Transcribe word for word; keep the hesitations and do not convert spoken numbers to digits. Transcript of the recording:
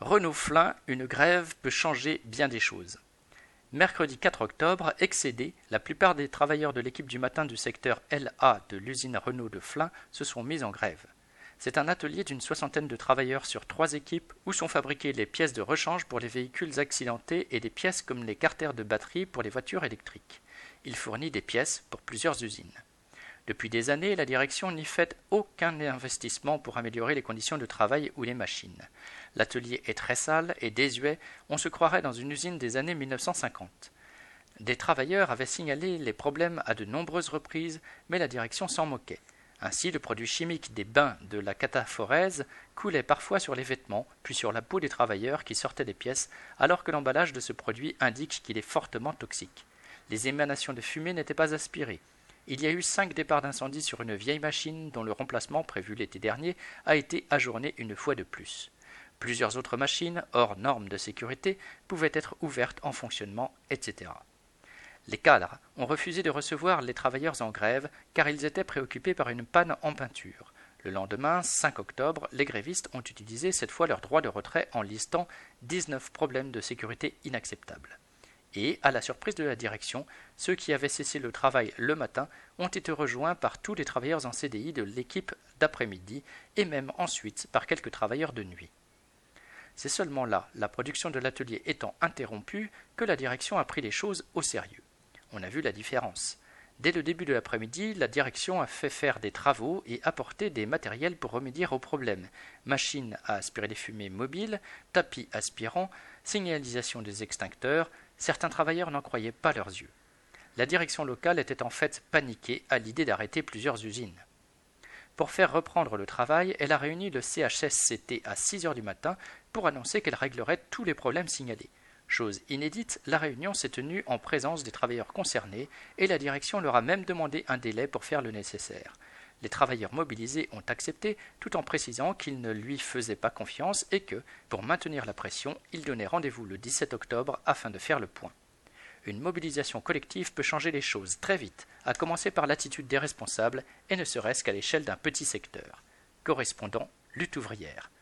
Renault-Flin, une grève peut changer bien des choses. Mercredi quatre octobre, excédés, la plupart des travailleurs de l'équipe du matin du secteur L A de l'usine Renault de Flins se sont mis en grève. C'est un atelier d'une soixantaine de travailleurs sur trois équipes où sont fabriquées les pièces de rechange pour les véhicules accidentés et des pièces comme les carters de batterie pour les voitures électriques. Il fournit des pièces pour plusieurs usines. Depuis des années, la direction n'y fait aucun investissement pour améliorer les conditions de travail ou les machines. L'atelier est très sale et désuet, on se croirait dans une usine des années mille neuf cent cinquante. Des travailleurs avaient signalé les problèmes à de nombreuses reprises, mais la direction s'en moquait. Ainsi, le produit chimique des bains de la cataphorèse coulait parfois sur les vêtements, puis sur la peau des travailleurs qui sortaient des pièces, alors que l'emballage de ce produit indique qu'il est fortement toxique. Les émanations de fumée n'étaient pas aspirées. Il y a eu cinq départs d'incendie sur une vieille machine dont le remplacement, prévu l'été dernier, a été ajourné une fois de plus. Plusieurs autres machines, hors normes de sécurité, pouvaient être ouvertes en fonctionnement, et cetera. Les cadres ont refusé de recevoir les travailleurs en grève car ils étaient préoccupés par une panne en peinture. Le lendemain, cinq octobre, les grévistes ont utilisé cette fois leur droit de retrait en listant dix-neuf problèmes de sécurité inacceptables. Et, à la surprise de la direction, ceux qui avaient cessé le travail le matin ont été rejoints par tous les travailleurs en C D I de l'équipe d'après-midi et même ensuite par quelques travailleurs de nuit. C'est seulement là, la production de l'atelier étant interrompue, que la direction a pris les choses au sérieux. On a vu la différence. Dès le début de l'après-midi, la direction a fait faire des travaux et apporté des matériels pour remédier aux problèmes. Machines à aspirer les fumées mobiles, tapis aspirants, signalisation des extincteurs. Certains travailleurs n'en croyaient pas leurs yeux. La direction locale était en fait paniquée à l'idée d'arrêter plusieurs usines. Pour faire reprendre le travail, elle a réuni le C H S C T à six heures du matin pour annoncer qu'elle réglerait tous les problèmes signalés. Chose inédite, la réunion s'est tenue en présence des travailleurs concernés et la direction leur a même demandé un délai pour faire le nécessaire. Les travailleurs mobilisés ont accepté tout en précisant qu'ils ne lui faisaient pas confiance et que, pour maintenir la pression, ils donnaient rendez-vous le dix-sept octobre afin de faire le point. Une mobilisation collective peut changer les choses très vite, à commencer par l'attitude des responsables et ne serait-ce qu'à l'échelle d'un petit secteur. Correspondant, lutte ouvrière.